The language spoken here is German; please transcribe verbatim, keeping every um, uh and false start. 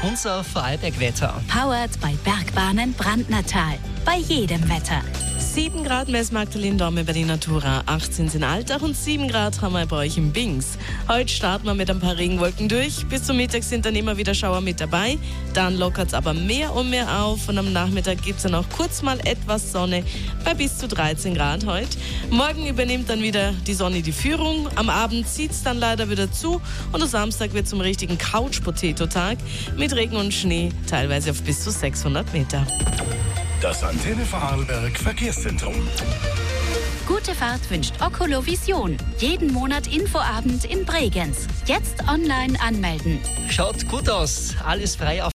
unser Vorarlberg-Wetter. Powered bei Bergbahnen Brandnertal. Bei jedem Wetter. sieben Grad messen Magdalene Domme bei die Natura, achtzehn in Altach und sieben Grad haben wir bei euch im Bings. Heute starten wir mit ein paar Regenwolken durch. Bis zum Mittag sind dann immer wieder Schauer mit dabei. Dann lockert es aber mehr und mehr auf und am Nachmittag gibt es dann auch kurz mal etwas Sonne bei bis zu dreizehn Grad heute. Morgen übernimmt dann wieder die Sonne die Führung. Am Abend zieht es dann leider wieder zu und am Samstag wird zum richtigen Couch-Potato-Tag mit Regen und Schnee, teilweise auf bis zu sechshundert Meter. Das Antenne Vorarlberg Verkehrszentrum. Gute Fahrt wünscht Okolovision. Jeden Monat Infoabend in Bregenz. Jetzt online anmelden. Schaut gut aus, alles frei auf